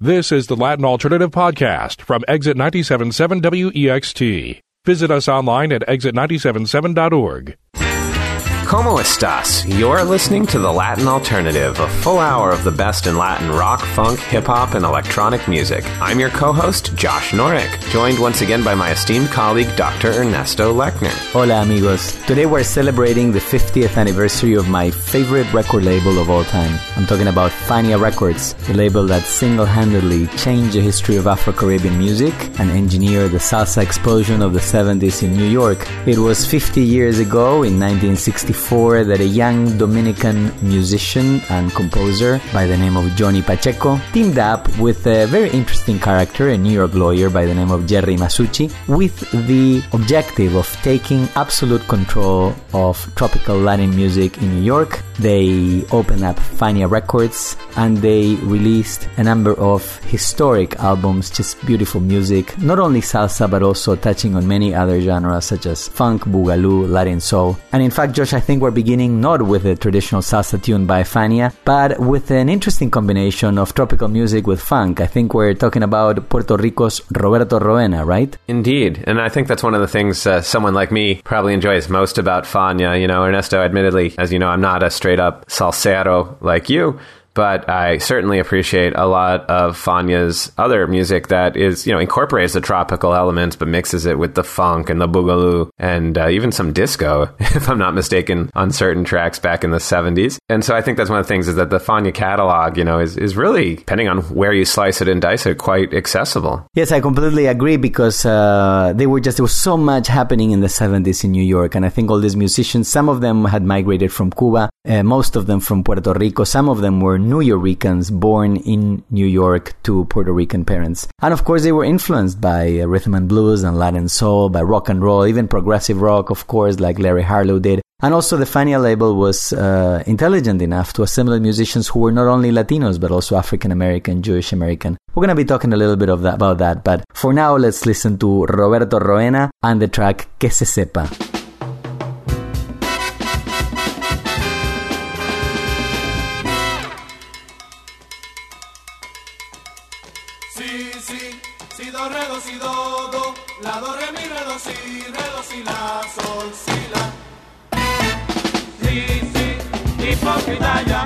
This is the Latin Alternative Podcast from Exit 97.7 WEXT. Visit us online at exit977.org. Como estas? You're listening to The Latin Alternative, a full hour of the best in Latin rock, funk, hip-hop, and electronic music. I'm your co-host, Josh Norek, joined once again by my esteemed colleague, Dr. Ernesto Lechner. Hola, amigos. Today we're celebrating the 50th anniversary of my favorite record label of all time. I'm talking about Fania Records, the label that single-handedly changed the history of Afro-Caribbean music and engineered the salsa explosion of the 70s in New York. It was 50 years ago, in 1964, that a young Dominican musician and composer by the name of Johnny Pacheco teamed up with a very interesting character, a New York lawyer by the name of Jerry Masucci, with the objective of taking absolute control of tropical Latin music in New York. They opened up Fania Records and they released a number of historic albums, just beautiful music, not only salsa but also touching on many other genres such as funk, boogaloo, Latin soul. And in fact, Josh, I think we're beginning not with a traditional salsa tune by Fania, but with an interesting combination of tropical music with funk. I think we're talking about Puerto Rico's Roberto Roena, right? Indeed, and I think that's one of the things someone like me probably enjoys most about Fania. You know, Ernesto, admittedly, as you know, I'm not a straight-up salsero like you, but I certainly appreciate a lot of Fania's other music that is, you know, incorporates the tropical elements, but mixes it with the funk and the boogaloo and even some disco, if I'm not mistaken, on certain tracks back in the 70s. And so I think that's one of the things is that the Fania catalog, you know, is really, depending on where you slice it and dice it, quite accessible. Yes, I completely agree because there was so much happening in the 70s in New York. And I think all these musicians, some of them had migrated from Cuba, most of them from Puerto Rico, some of them were New Yorkers born in New York to Puerto Rican parents. And of course, they were influenced by rhythm and blues and Latin soul, by rock and roll, even progressive rock, of course, like Larry Harlow did. And also the Fania label was intelligent enough to assemble musicians who were not only Latinos, but also African American, Jewish American. We're going to be talking a little bit about that. But for now, let's listen to Roberto Roena and the track Que Se Sepa. Hipócrita,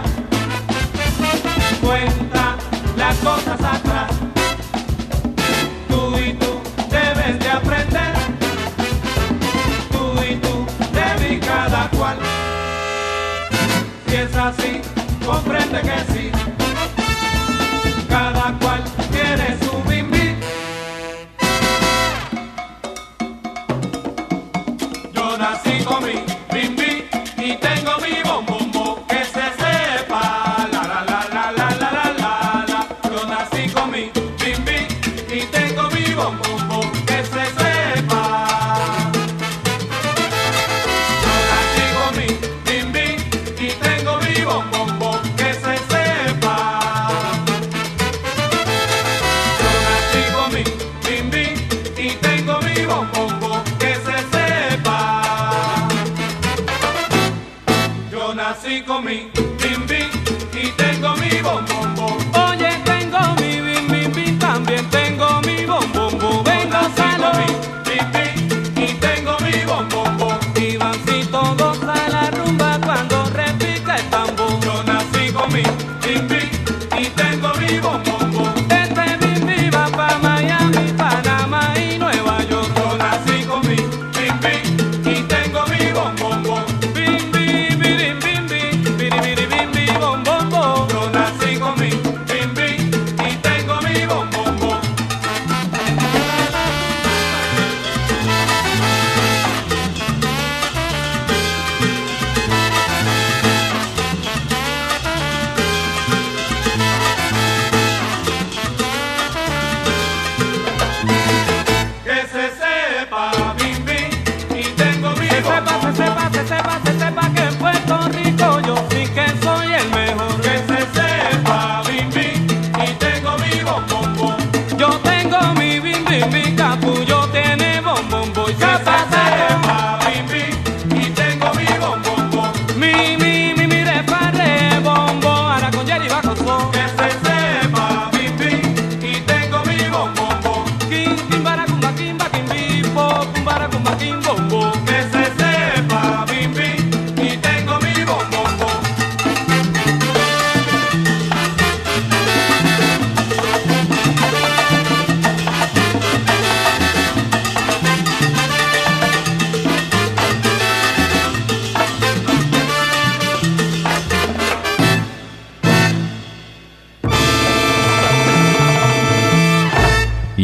cuenta las cosas atrás. Tú y tú debes de aprender. Tú y tú debes cada cual. Si es así, comprende que sí. Cada cual tiene su bimbi. Yo nací con mi bimbi y tengo mi bombo.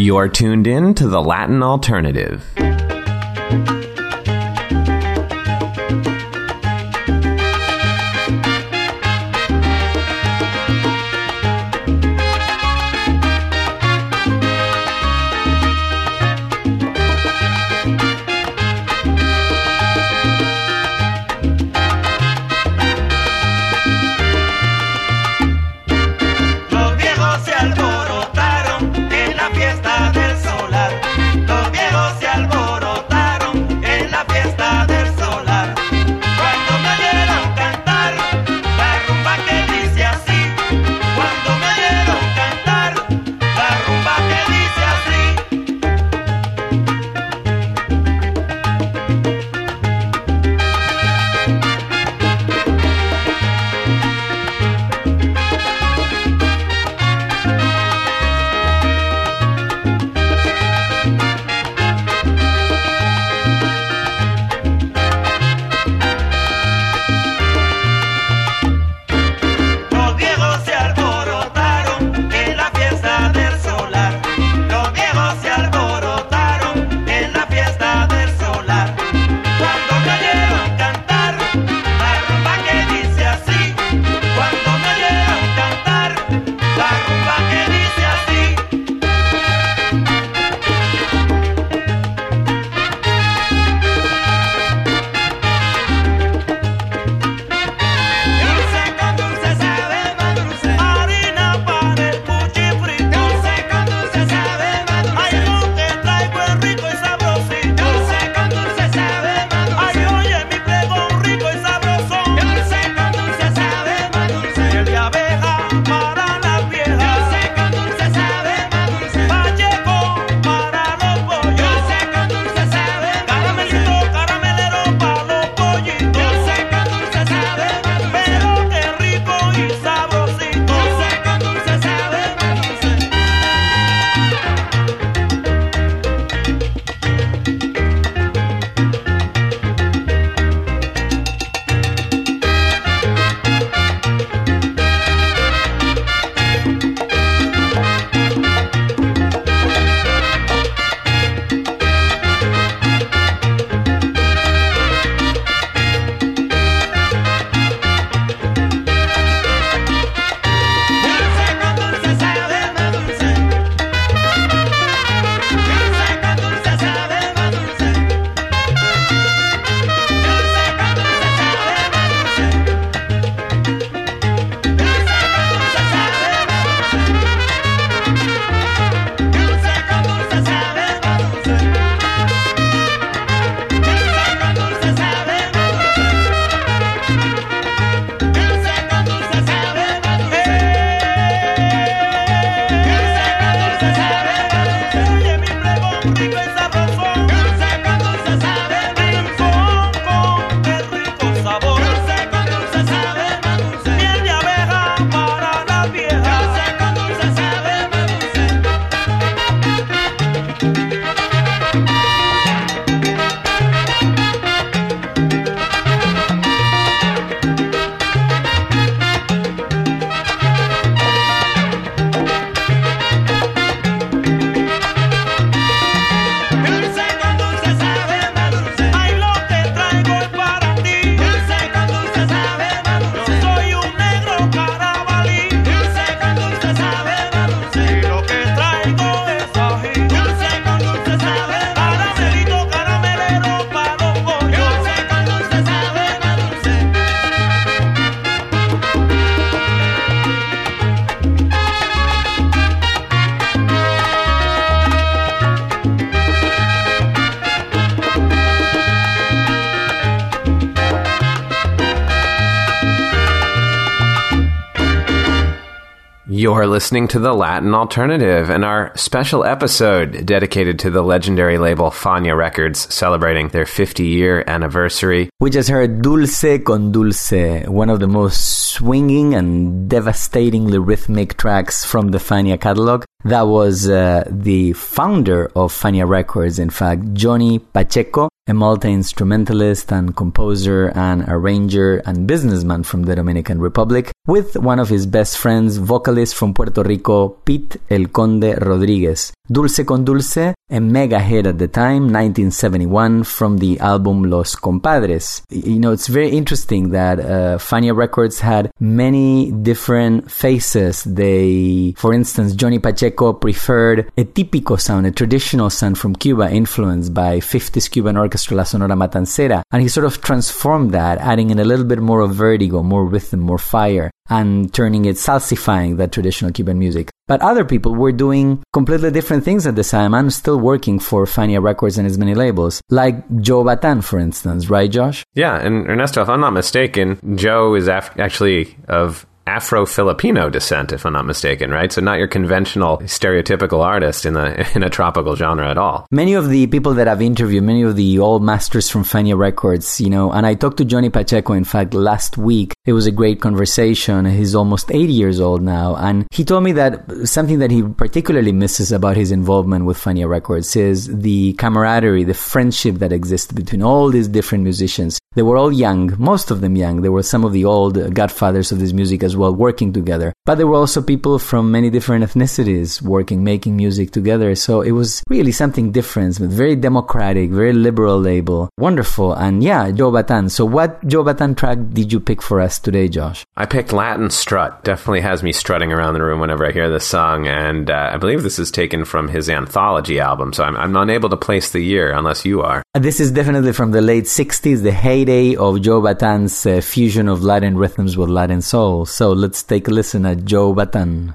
You're tuned in to the Latin Alternative. You're listening to The Latin Alternative and our special episode dedicated to the legendary label Fania Records celebrating their 50-year anniversary. We just heard Dulce con Dulce, one of the most swinging and devastatingly rhythmic tracks from the Fania catalog. That was the founder of Fania Records, in fact, Johnny Pacheco, a multi-instrumentalist and composer and arranger and businessman from the Dominican Republic, with one of his best friends, vocalist from Puerto Rico, Pete El Conde Rodriguez. Dulce con Dulce, a mega hit at the time, 1971, from the album Los Compadres. You know, it's very interesting that Fania Records had many different faces. For instance, Johnny Pacheco preferred a típico sound, a traditional sound from Cuba, influenced by 50s Cuban orchestra La Sonora Matancera, and he sort of transformed that, adding in a little bit more of vertigo, more rhythm, more fire, and turning it, salsifying that traditional Cuban music. But other people were doing completely different things at the time and still working for Fania Records and its many labels, like Joe Bataan, for instance, right, Josh? Yeah, and Ernesto, if I'm not mistaken, Joe is actually of Afro-Filipino descent, if I'm not mistaken, right? So not your conventional, stereotypical artist in a tropical genre at all. Many of the people that I've interviewed, many of the old masters from Fania Records, you know, and I talked to Johnny Pacheco, in fact, last week. It was a great conversation. He's almost 80 years old now, and he told me that something that he particularly misses about his involvement with Fania Records is the camaraderie, the friendship that existed between all these different musicians. They were all young, most of them young. There were some of the old godfathers of this music as well, working together. But there were also people from many different ethnicities working, making music together. So it was really something different, very democratic, very liberal label. Wonderful. And yeah, Joe Bataan. So what Joe Bataan track did you pick for us today, Josh? I picked Latin Strut. Definitely has me strutting around the room whenever I hear this song. And I believe this is taken from his anthology album. So I'm unable to place the year unless you are. This is definitely from the late 60s, the heyday of Joe Bataan's fusion of Latin rhythms with Latin soul. So let's take a listen at Joe Bataan.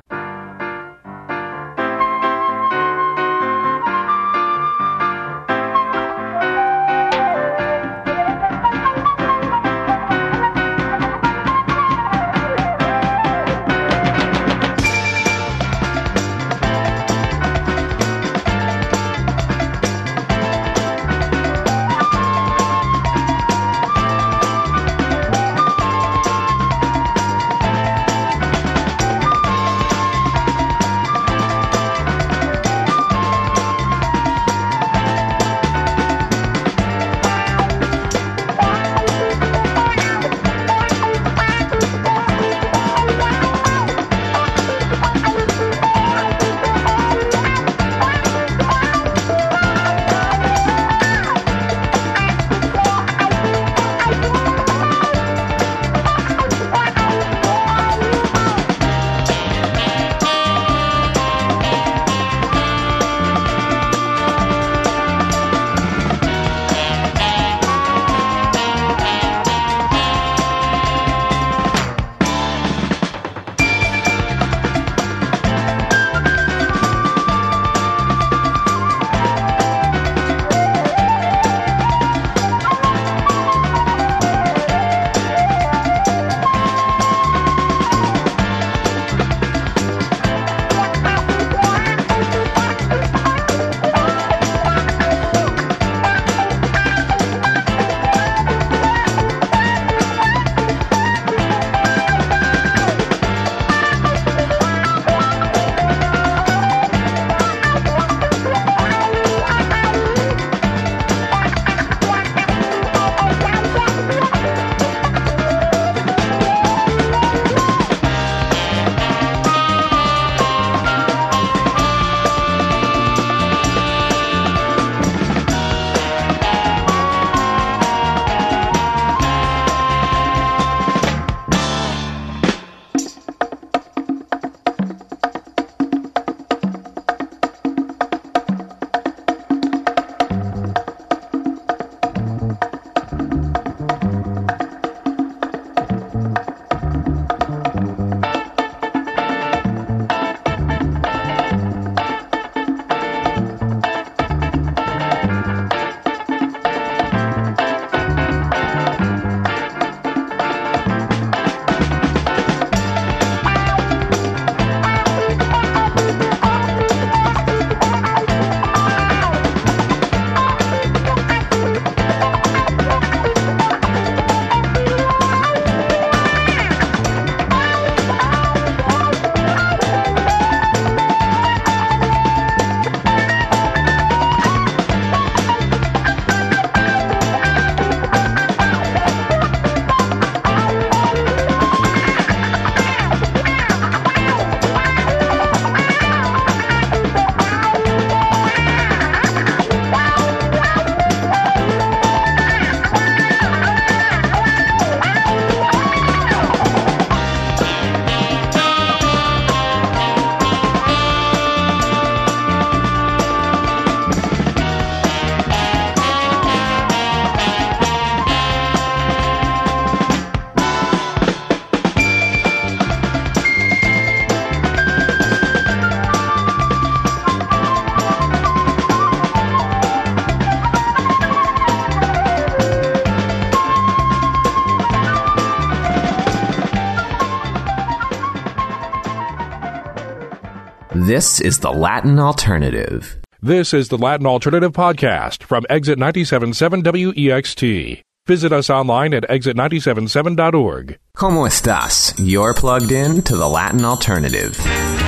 This is the Latin Alternative. This is the Latin Alternative Podcast from Exit 97.7 WEXT. Visit us online at exit977.org. ¿Cómo estás? You're plugged in to the Latin Alternative.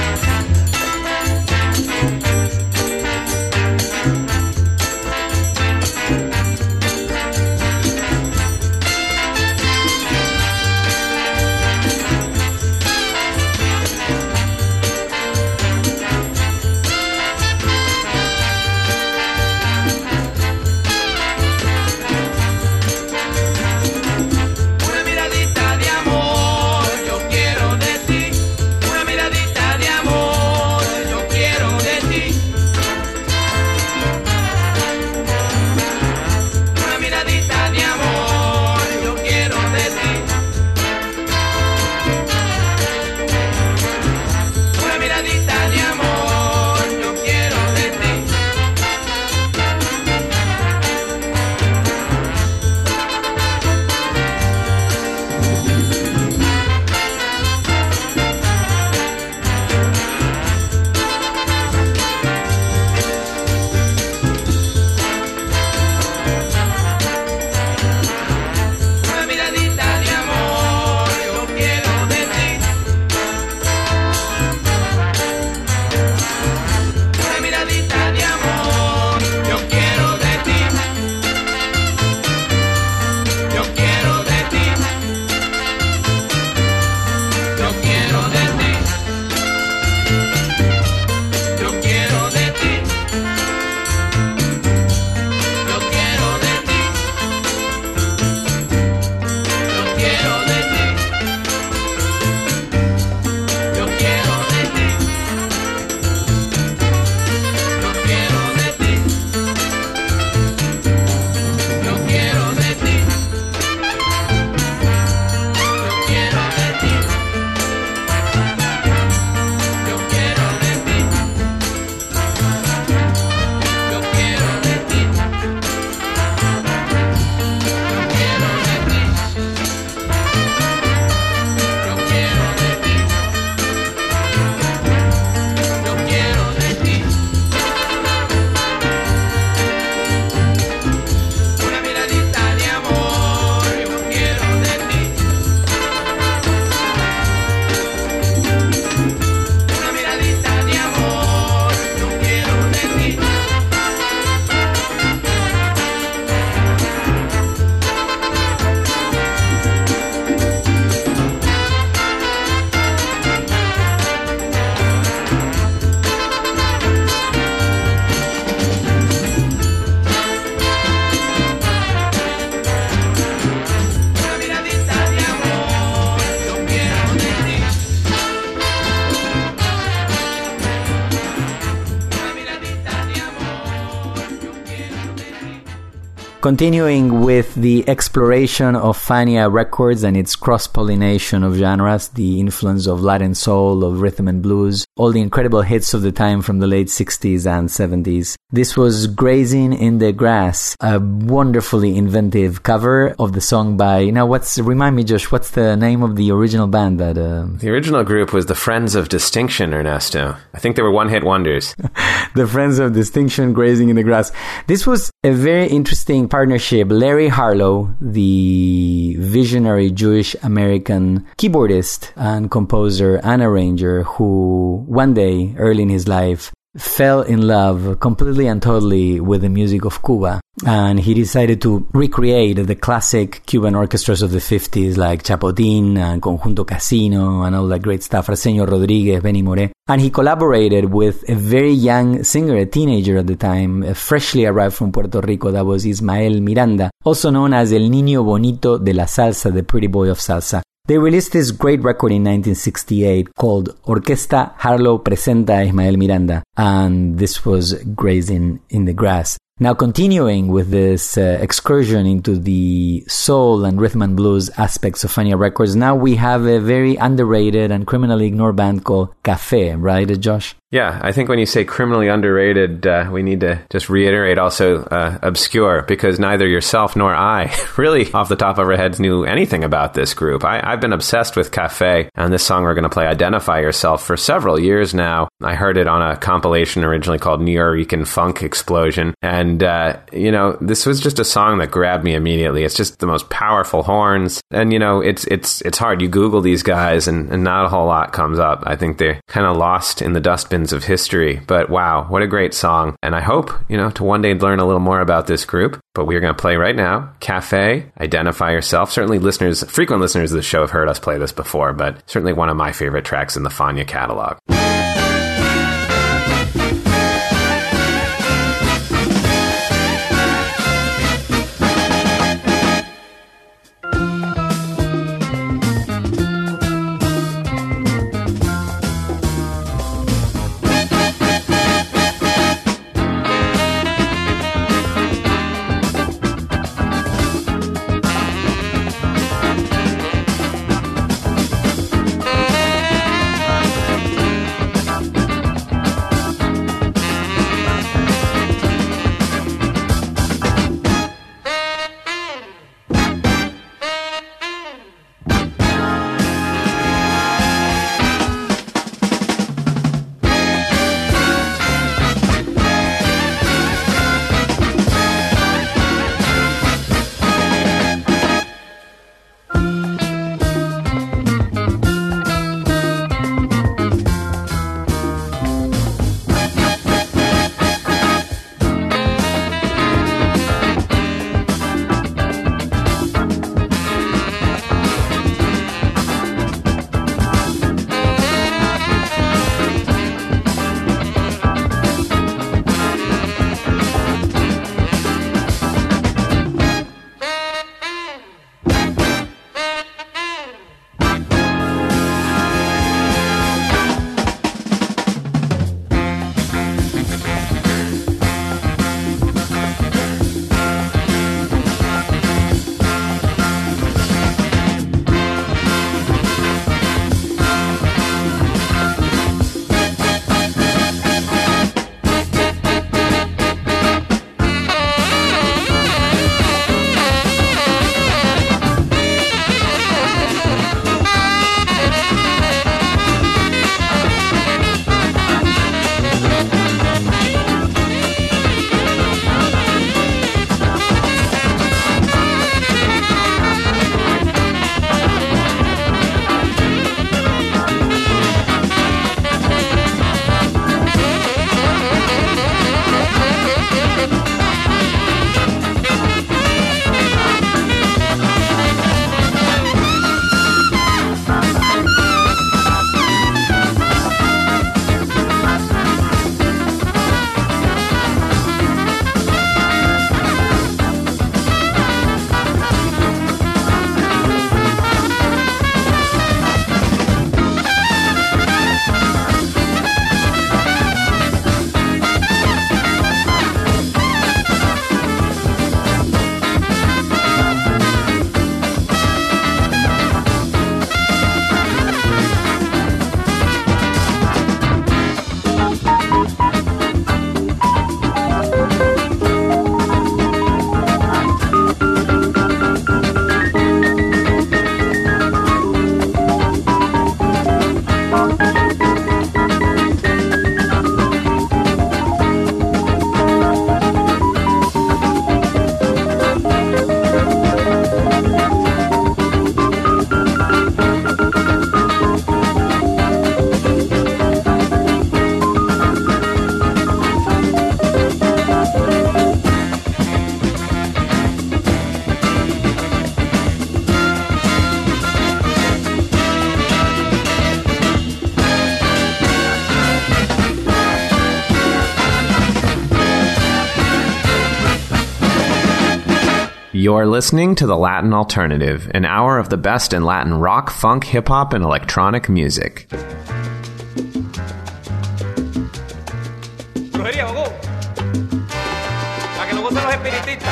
Continuing with the exploration of Fania Records and its cross-pollination of genres, the influence of Latin soul, of rhythm and blues, all the incredible hits of the time from the late 60s and 70s. This was Grazing in the Grass, a wonderfully inventive cover of the song by... Now, remind me, Josh, what's the name of the original band that... The original group was the Friends of Distinction, Ernesto. I think they were one-hit wonders. The Friends of Distinction, Grazing in the Grass. This was a very interesting partnership. Larry Harlow, the visionary Jewish-American keyboardist and composer and arranger who one day, early in his life, fell in love completely and totally with the music of Cuba. And he decided to recreate the classic Cuban orchestras of the 50s like Chapotín and Conjunto Casino and all that great stuff, Arsenio Rodriguez, Benny Moré. And he collaborated with a very young singer, a teenager at the time, freshly arrived from Puerto Rico, that was Ismael Miranda, also known as El Niño Bonito de la Salsa, the pretty boy of salsa. They released this great record in 1968 called Orquesta Harlow Presenta Ismael Miranda, and this was Grazing in the Grass. Now, continuing with this excursion into the soul and rhythm and blues aspects of Fania Records, now we have a very underrated and criminally ignored band called Café, right, Josh? Yeah, I think when you say criminally underrated, we need to just reiterate also obscure, because neither yourself nor I really, off the top of our heads, knew anything about this group. I've been obsessed with Café, and this song we're going to play, Identify Yourself, for several years now. I heard it on a compilation originally called Nuyorican Funk Explosion, and, this was just a song that grabbed me immediately. It's just the most powerful horns, and, it's hard. You Google these guys, and not a whole lot comes up. I think they're kind of lost in the dustbin of history, but wow, what a great song. And I hope, to one day learn a little more about this group, but we're going to play right now, Café, Identify Yourself. Certainly frequent listeners of the show have heard us play this before, but certainly one of my favorite tracks in the Fania catalog. You're listening to The Latin Alternative, an hour of the best in Latin rock, funk, hip-hop, and electronic music. Brujería, Gogo. Para que son los espiritistas.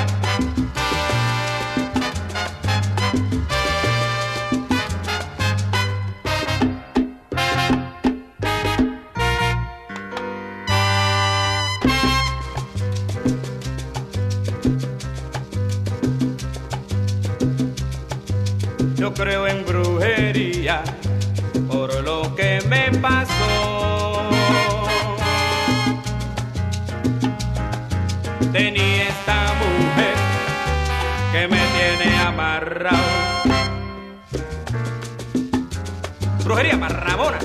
Yo creo en brujería por lo que me pasó. Tenía esta mujer que me tiene amarrado. Brujería marrabona.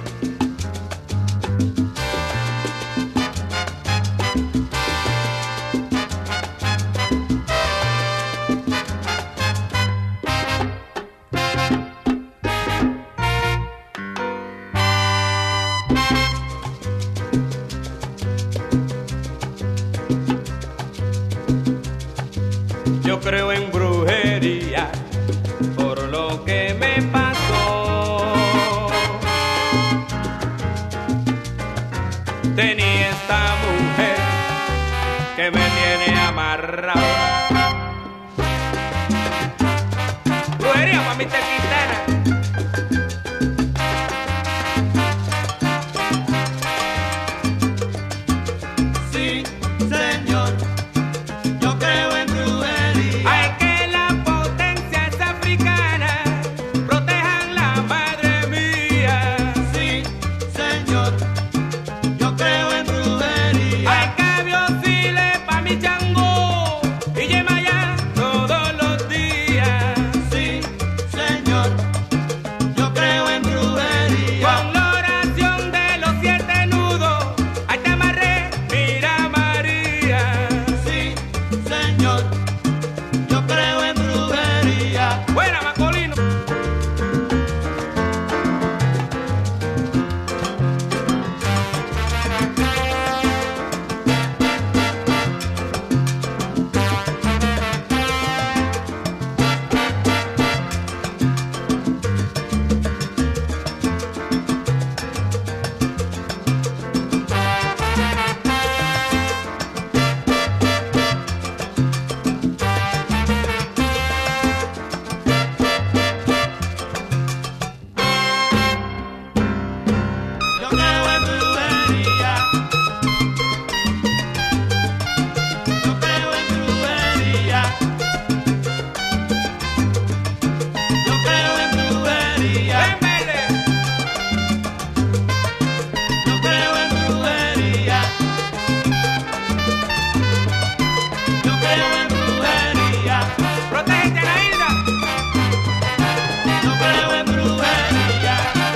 Yo creo en brujería por lo que me pasó. Tenía esta mujer que me tiene amarrado. Brujería, mamita Quintana. Sí, señor, yo creo en brujería. Ay, que la potencia es africana, protejan la madre mía. Sí, señor, yo creo en brujería. Ay, que Biosile pa' mi chango y Yemayá todos los días. Sí, señor, yo creo en brujería. Con la oración de los 7 nudos, ahí te amarré, mira María. Sí, señor, yo creo en brujería. Buena, Macolino. Yo creo en brujería. Yo creo en brujería. Yo creo en brujería. Ven, verde. Yo creo en brujería. Yo creo en brujería. Protégete, Anaída. Yo creo en brujería.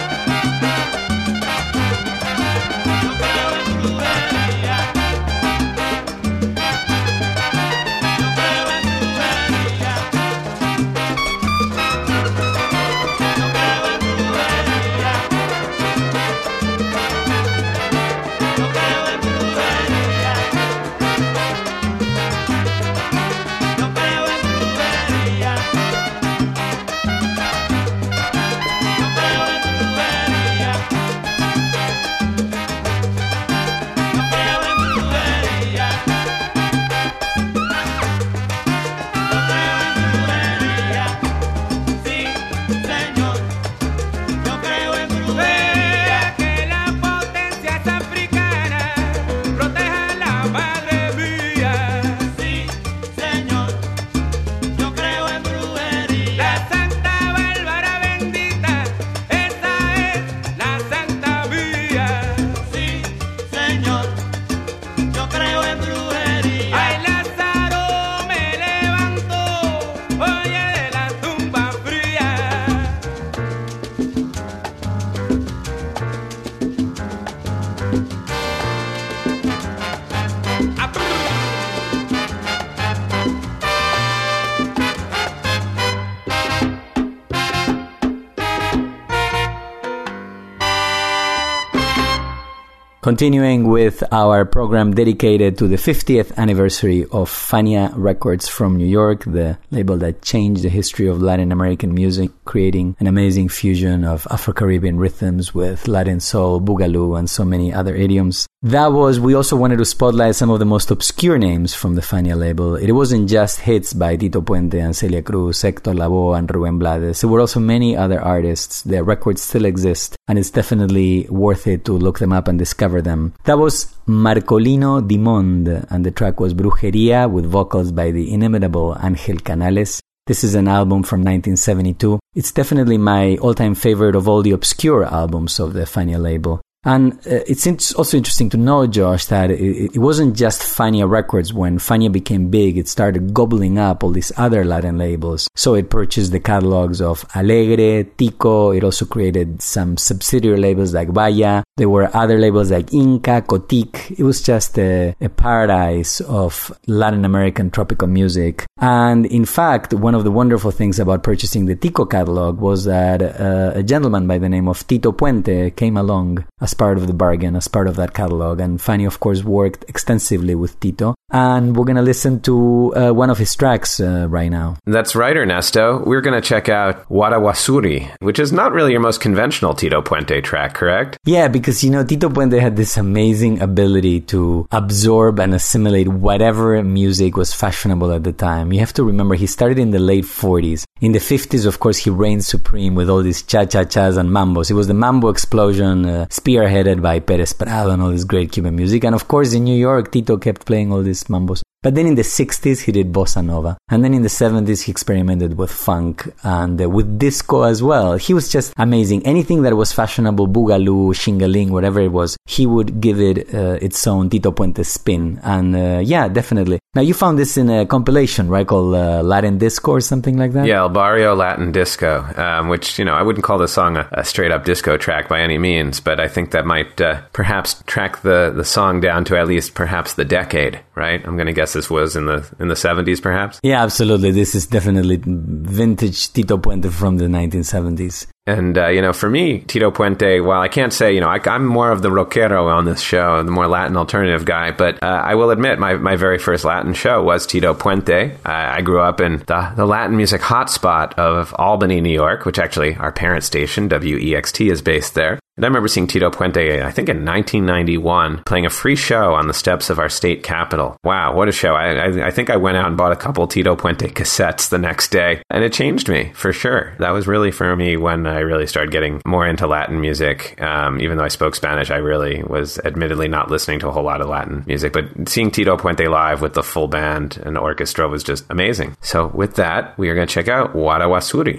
Yo creo en brujería. Yo creo en brujería. Yo creo en brujería. Yo creo en brujería. Yo creo en brujería. Yo creo en brujería. Yo creo en brujería. Yo creo en brujería. Sí, señor. Yo creo en brujería. Que la potencia es africana, proteja la madre mía. Sí, señor. Yo creo en brujería. La Santa Bárbara bendita, esa es la Santa mía. Sí, señor. Yo creo en brujería. Ay, Lázaro me levantó, oye, de la tumba fría. Ah, Continuing with our program dedicated to the 50th anniversary of Fania Records from New York, the label that changed the history of Latin American music, creating an amazing fusion of Afro-Caribbean rhythms with Latin soul, boogaloo, and so many other idioms. we also wanted to spotlight some of the most obscure names from the Fania label. It wasn't just hits by Tito Puente and Celia Cruz, Hector Lavoe and Rubén Blades. There were also many other artists. Their records still exist, and it's definitely worth it to look them up and discover them. That was Marcolino Di Monde, and the track was Brujeria, with vocals by the inimitable Ángel Canales. This is an album from 1972. It's definitely my all-time favorite of all the obscure albums of the Fania label. And it's also interesting to know, Josh, that it wasn't just Fania Records. When Fania became big, it started gobbling up all these other Latin labels. So it purchased the catalogs of Alegre, Tico. It also created some subsidiary labels like Vaya. There were other labels like Inca, Cotic. It was just a paradise of Latin American tropical music. And in fact, one of the wonderful things about purchasing the Tico catalog was that a gentleman by the name of Tito Puente came along as part of the bargain, as part of that catalog. And Fania, of course, worked extensively with Tito. And we're going to listen to one of his tracks right now. That's right, Ernesto. We're going to check out Guaraguazuri, which is not really your most conventional Tito Puente track, correct? Yeah, because, Tito Puente had this amazing ability to absorb and assimilate whatever music was fashionable at the time. You have to remember, he started in the late 40s. In the 50s, of course, he reigned supreme with all these cha-cha-chas and mambos. It was the mambo explosion, spearheaded by Pérez Prado and all this great Cuban music. And of course, in New York, Tito kept playing all these mambos. But then in the 60s, he did bossa nova. And then in the 70s, he experimented with funk and with disco as well. He was just amazing. Anything that was fashionable, boogaloo, shingaling, whatever it was, he would give it its own Tito Puente spin. And yeah, definitely. Now, you found this in a compilation, right, called Latin Disco or something like that? Yeah, El Barrio Latin Disco, which, I wouldn't call the song a straight-up disco track by any means, but I think that might perhaps track the song down to at least perhaps the decade, right? I'm going to guess this was in the 70s, perhaps? Yeah, absolutely. This is definitely vintage Tito Puente from the 1970s. And, for me, Tito Puente, while I can't say, I'm more of the rockero on this show, the more Latin alternative guy, but I will admit my very first Latin show was Tito Puente. I grew up in the Latin music hotspot of Albany, New York, which actually our parent station, WEXT, is based there. And I remember seeing Tito Puente, I think in 1991, playing a free show on the steps of our state capitol. Wow, what a show. I think I went out and bought a couple Tito Puente cassettes the next day, and it changed me, for sure. That was really for me when I really started getting more into Latin music. Even though I spoke Spanish, I really was admittedly not listening to a whole lot of Latin music. But seeing Tito Puente live with the full band and orchestra was just amazing. So with that, we are going to check out Guaraguazuri.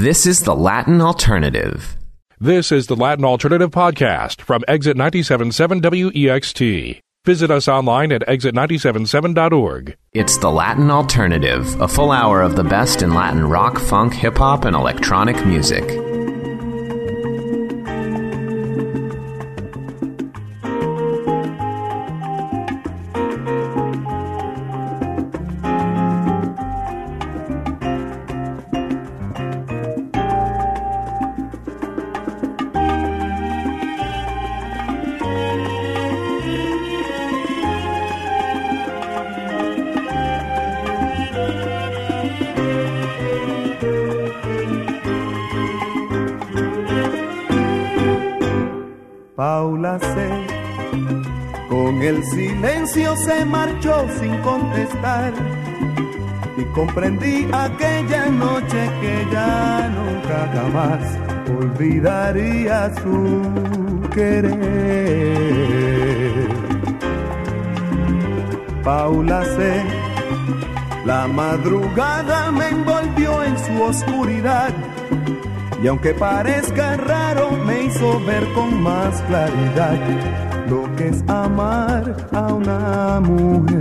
This is the Latin Alternative. This is the Latin Alternative Podcast from Exit 97.7 WEXT. Visit us online at exit977.org. It's the Latin Alternative, a full hour of the best in Latin rock, funk, hip-hop, and electronic music. Paula C. con el silencio se marchó sin contestar y comprendí aquella noche que ya nunca jamás olvidaría su querer. Paula C. la madrugada me envolvió en su oscuridad y aunque parezca raro me hizo ver con más claridad lo que es amar a una mujer.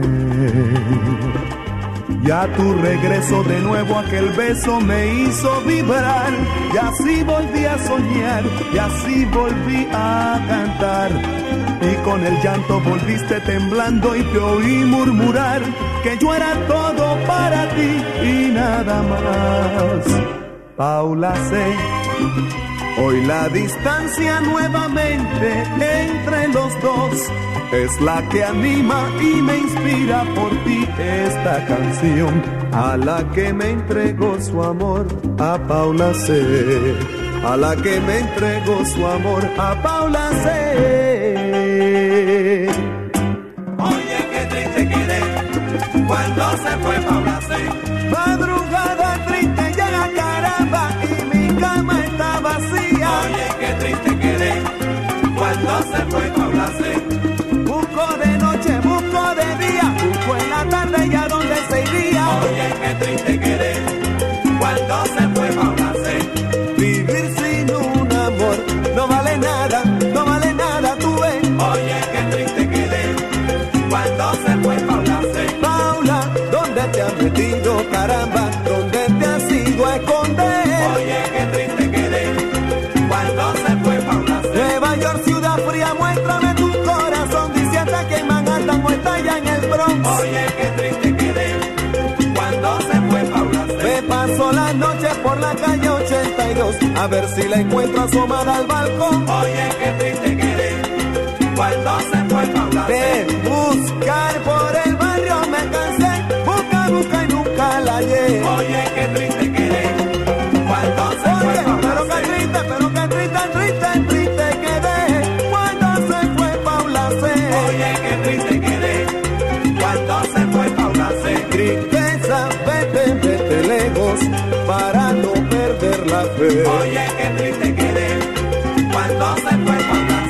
Ya tu regreso de nuevo, aquel beso me hizo vibrar y así volví a soñar y así volví a cantar. Y con el llanto volviste temblando y te oí murmurar que yo era todo para ti y nada más. Paula C. hoy la distancia nuevamente entre los dos es la que anima y me inspira por ti esta canción a la que me entregó su amor a Paula C. a la que me entregó su amor a Paula C. Oye, qué triste quedé cuando se fue Paula C. Madrugada triste ya caramba y mi cama está vacía. Oye, qué triste quedé cuando se fue Paula C. Busco de noche, busco de día, busco en la tarde y a dónde se iría. Oye, qué triste quedé cuando se fue Paula C. Vivir sin un amor no vale nada, no vale nada, tú ves. Oye, qué triste quedé cuando se fue Paula C. Paula, ¿dónde te has metido, caramba? ¿Dónde te has ido a esconder? Oye, qué triste quedé cuando se fue Paula C. Nueva York, ciudad fría, muéstrame tu corazón. Dice hasta que en Manhattan o está allá en el Bronx. Oye, qué triste quedé cuando se fue Paula C. Me paso la noche por la calle 82 a ver si la encuentro asomada al balcón. Oye, qué triste quedé cuando se fue Paula C. De buscar por el barrio me cansé, busca, busca y nunca la hallé. Oye, qué triste quedé cuando se fue Oye, Paula pero C. qué triste, pero qué triste, triste, triste quedé cuando se fue Paula C. Oye, qué triste quedé cuando se fue Paula C. Tristeza, vete, vete lejos para no perder la fe. Oye, qué triste quedé cuando se fue Paula C.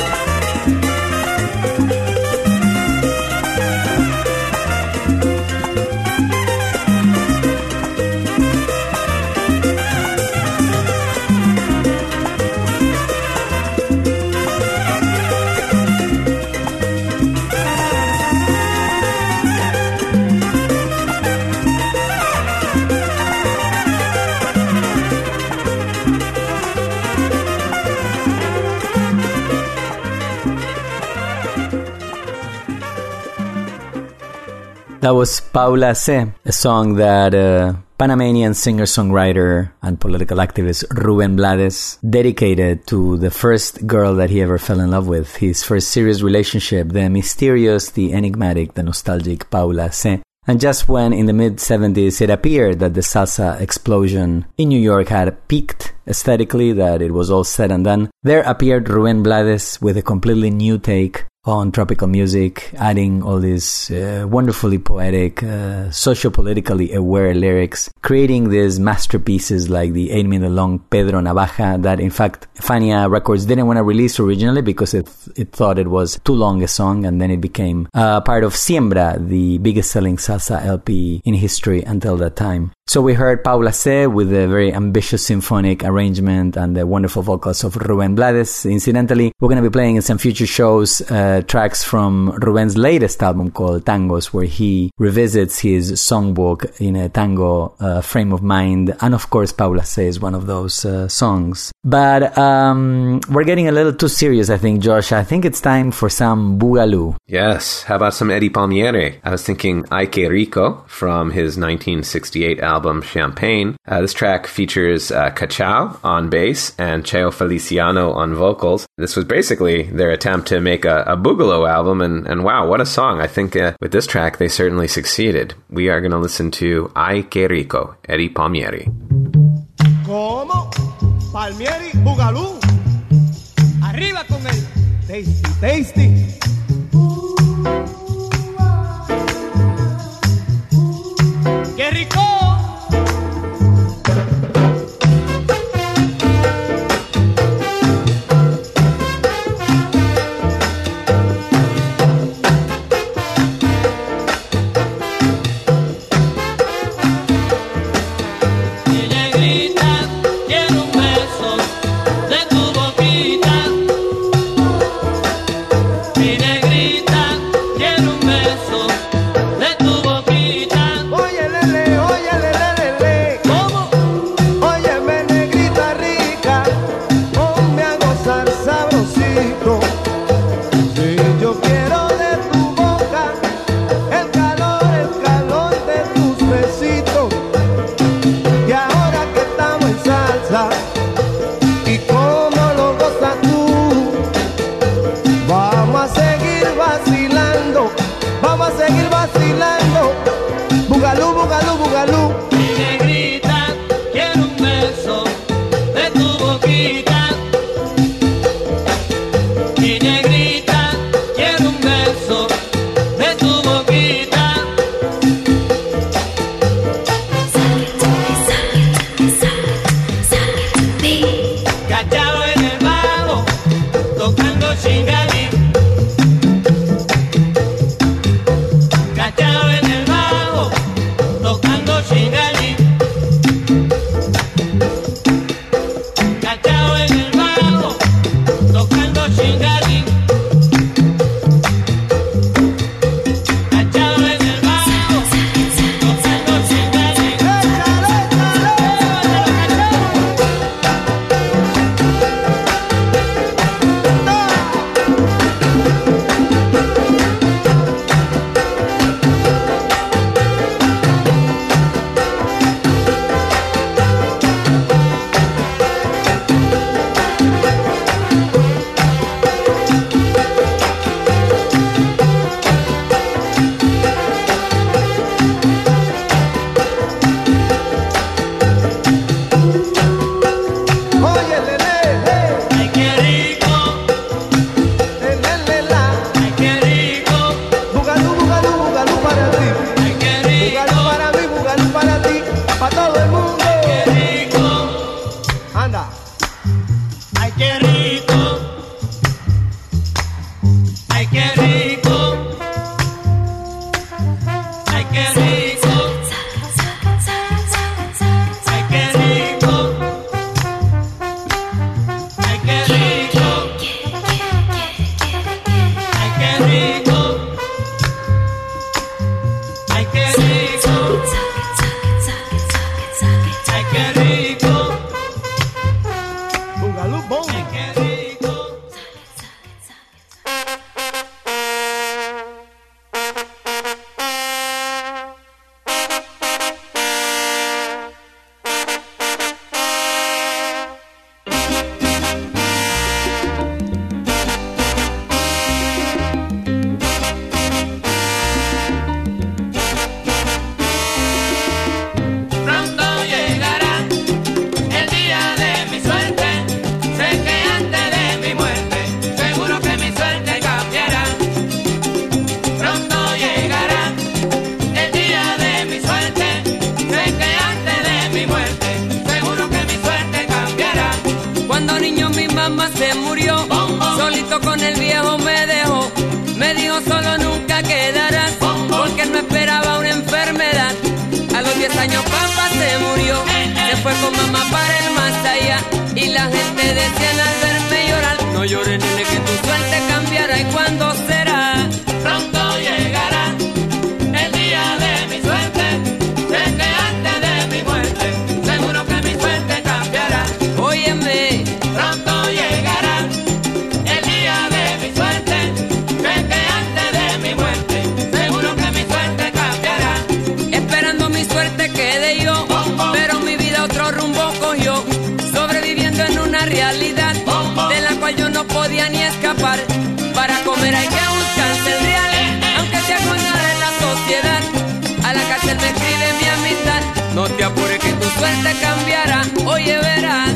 That was Paula C., a song that Panamanian singer-songwriter and political activist Rubén Blades dedicated to the first girl that he ever fell in love with, his first serious relationship, the mysterious, the enigmatic, the nostalgic Paula C. And just when in the mid-70s it appeared that the salsa explosion in New York had peaked aesthetically, that it was all said and done, there appeared Rubén Blades with a completely new take on tropical music, adding all these wonderfully poetic, socio-politically aware lyrics, creating these masterpieces like the 8-minute long Pedro Navaja that in fact Fania Records didn't want to release originally because it thought it was too long a song, and then it became part of Siembra, the biggest selling salsa LP in history until that time. So we heard Paula C. with a very ambitious symphonic arrangement and the wonderful vocals of Rubén Blades. Incidentally, we're going to be playing in some future shows tracks from Rubén's latest album called Tangos, where he revisits his songbook in a tango frame of mind. And of course, Paula C. is one of those songs. But we're getting a little too serious, I think, Josh. I think it's time for some Boogaloo. Yes. How about some Eddie Palmieri? I was thinking Ay Que Rico from his 1968 album Champagne. This track features Cachao on bass and Cheo Feliciano on vocals. This was basically their attempt to make a Boogaloo album, and wow, what a song. I think with this track they certainly succeeded. We are going to listen to Ay Que Rico, Eddie Palmieri. ¿Cómo? Palmieri, Boogaloo. Arriba con el tasty, tasty. ¡Qué rico! rico. Ay, qué rico. Ay, qué rico. Boogaloo Boom. Ay, qué rico. Pronto llegará el día de mi suerte. Sé que antes de mi muerte, seguro que mi suerte cambiará. Pronto llegará el día de mi suerte. Sé que antes de mi muerte, seguro que mi suerte cambiará. Cuando niño mi mamá se murió, solito con el viejo me dejó. Me dijo solo nunca quedarás, porque no esperaba una enfermedad. A los 10 años papá se murió, se fue con mamá para el más allá. Y la gente decía al verme llorar, no llores nene que tu suerte cambiará. ¿Y cuándo será? Pronto llegará el día de mi suerte. Sé que antes de mi muerte, seguro que mi suerte cambiará. Óyeme, Pronto llegará el día de mi suerte. Sé que antes de mi muerte, seguro que mi suerte cambiará. esperando mi suerte quedé yo, pero mi vida otro rumbo cogió. Sobreviviendo en una realidad de la cual yo no podía ni escapar. Para comer hay que buscarse el real, aunque sea con nada en la sociedad. A la cárcel me escribe mi amistad, no te apures que tu suerte cambiará. Oye verás.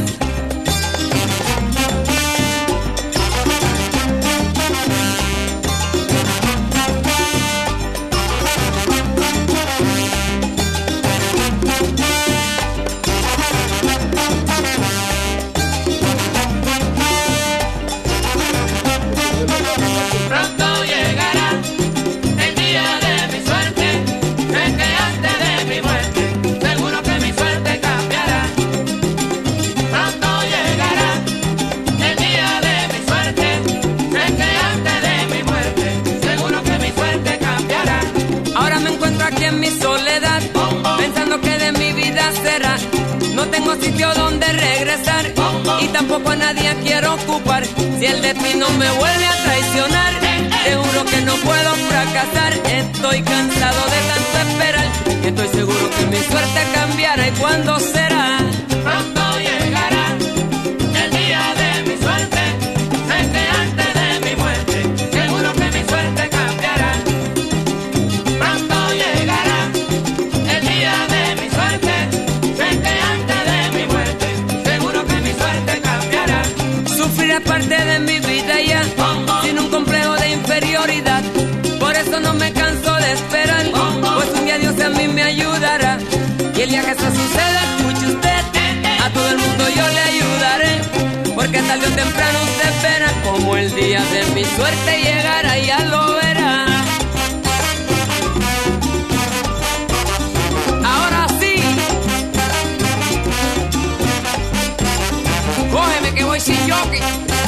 Pronto llegará el día de mi suerte. Sé que antes de mi muerte, seguro que mi suerte cambiará. Pronto llegará el día de mi suerte. Sé que antes de mi muerte, seguro que mi suerte cambiará. Ahora me encuentro aquí en mi soledad, pensando que de mi vida será. No tengo sitio donde regresar y tampoco a nadie quiero ocupar. Si el destino me vuelve a traicionar, te juro que no puedo fracasar. Estoy cansado de tanto esperar, y estoy seguro que mi suerte cambiará. ¿Y cuándo será? Pronto llegará el día de mi suerte. Sé que antes de mi muerte, seguro que mi suerte cambiará. Pronto llegará el día de mi suerte. Sé que antes de mi muerte, seguro que mi suerte cambiará. Sufrir es parte de mi vida ya, sin un complejo de inferioridad. Por eso no me canso de esperar, pues un día Dios a mí me ayudará. Y el día que eso suceda, escuche usted, a todo el mundo yo le ayudaré. Porque tarde o temprano usted verá como el día de mi suerte llegará, ya lo verá. Ahora sí, cógeme que voy sin jockey.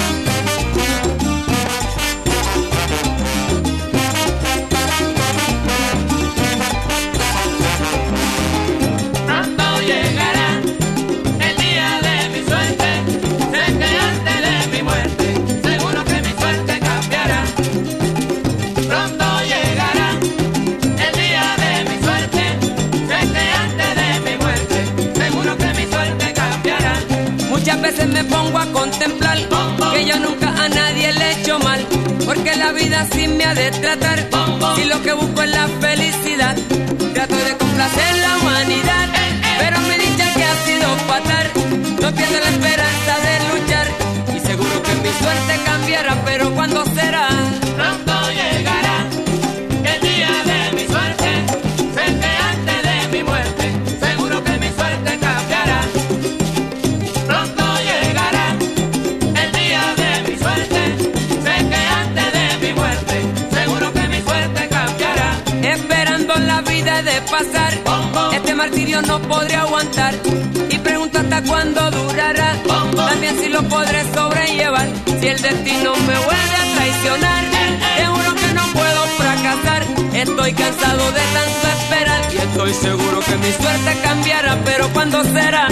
Pronto llegará el día de mi suerte. Sé que antes de mi muerte, seguro que mi suerte cambiará. Pronto llegará el día de mi suerte. Sé que antes de mi muerte, seguro que mi suerte cambiará. Muchas veces me pongo a contemplar que yo nunca a nadie le he hecho mal, porque la vida así me ha de tratar. Si lo que busco es la felicidad, trato de complacer la humanidad, pero me dicen que ha sido fatal. No pierdo la esperanza de luchar, y seguro que mi suerte cambiará, pero ¿cuándo será? Pronto llegará el día de mi suerte. Sé que antes de mi muerte, seguro que mi suerte cambiará. Pronto llegará el día de mi suerte. Sé que antes de mi muerte, seguro que mi suerte cambiará. Esperando la vida de pasar, este martirio no podré aguantar, y pregunto hasta cuándo durará. También si lo podré sobrellevar, si el destino me vuelve a traicionar. Te juro que no Estoy cansado de tanto esperar y estoy seguro que mi suerte cambiará, pero ¿cuándo será?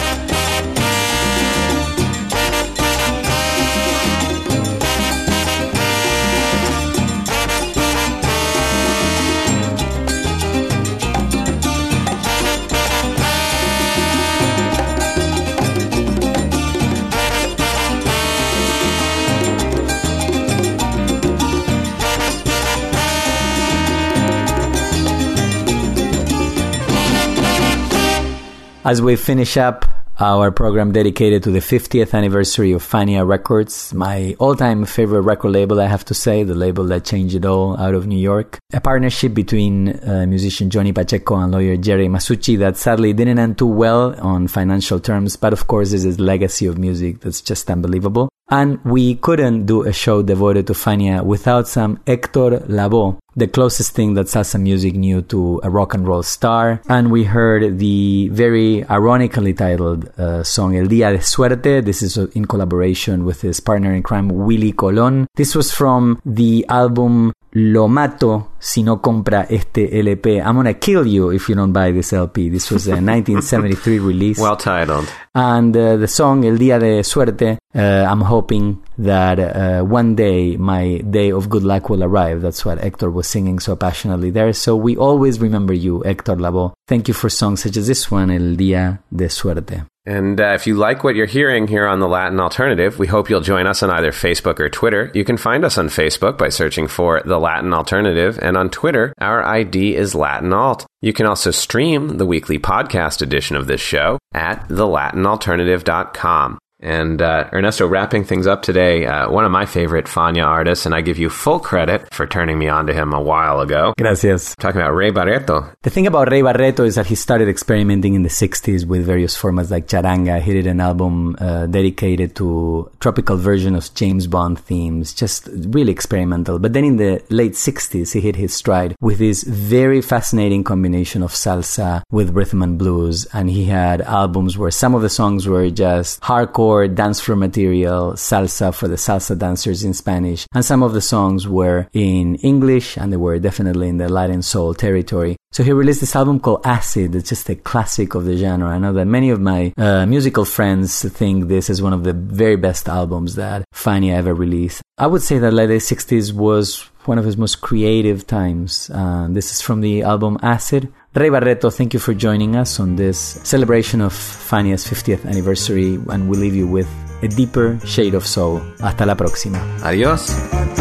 As we finish up our program dedicated to the 50th anniversary of Fania Records, my all-time favorite record label, I have to say, the label that changed it all out of New York. A partnership between musician Johnny Pacheco and lawyer Jerry Masucci that sadly didn't end too well on financial terms, but of course is his legacy of music that's just unbelievable. And we couldn't do a show devoted to Fania without some Héctor Lavoe, the closest thing that salsa music knew to a rock and roll star. And we heard the very ironically titled song El Día de Suerte. This is in collaboration with his partner in crime, Willy Colón. This was from the album Lo Mato Si No Compra Este LP. I'm gonna kill you if you don't buy this LP. This was a 1973 release. Well titled. And the song El Día de Suerte, I'm hoping that one day my day of good luck will arrive. That's what Héctor was singing so passionately there. So we always remember you, Héctor Lavoe. Thank you for songs such as this one, El Día de Suerte. And if you like what you're hearing here on The Latin Alternative, we hope you'll join us on either Facebook or Twitter. You can find us on Facebook by searching for The Latin Alternative, and on Twitter, our ID is LatinAlt. You can also stream the weekly podcast edition of this show at thelatinalternative.com. And Ernesto, wrapping things up today, one of my favorite Fania artists, and I give you full credit for turning me on to him a while ago. Gracias. Talking about Ray Barreto. The thing about Ray Barreto is that he started experimenting in the 60s with various formats like charanga. He did an album dedicated to tropical version of James Bond themes, just really experimental. But then in the late 60s, he hit his stride with this very fascinating combination of salsa with rhythm and blues. And he had albums where some of the songs were just hardcore dance floor material, salsa for the salsa dancers in Spanish, and some of the songs were in English, and they were definitely in the Latin soul territory. So he released this album called Acid. It's just a classic of the genre. I know that many of my musical friends think this is one of the very best albums that Fania ever released. I would say that late 60s was one of his most creative times. This is from the album Acid. Ray Barreto, thank you for joining us on this celebration of Fania's 50th anniversary, and we leave you with a deeper shade of soul. Hasta la próxima. Adiós.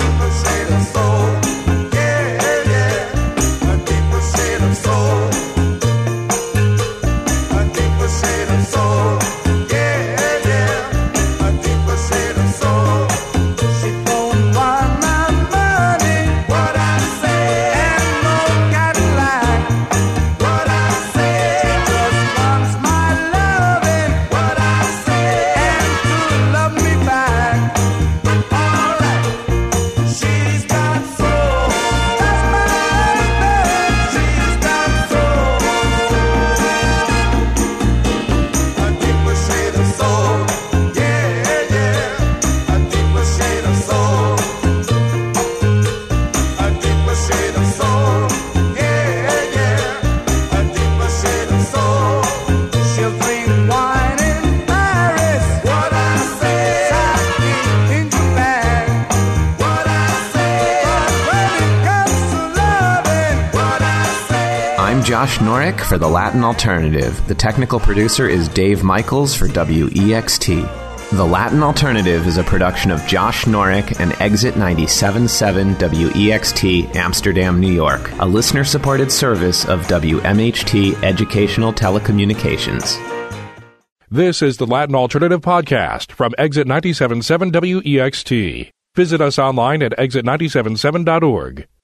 Josh Norek for The Latin Alternative. The technical producer is Dave Michaels for WEXT. The Latin Alternative is a production of Josh Norek and Exit 97.7 WEXT, Amsterdam, New York, a listener-supported service of WMHT Educational Telecommunications. This is the Latin Alternative Podcast from Exit 97.7 WEXT. Visit us online at exit977.org.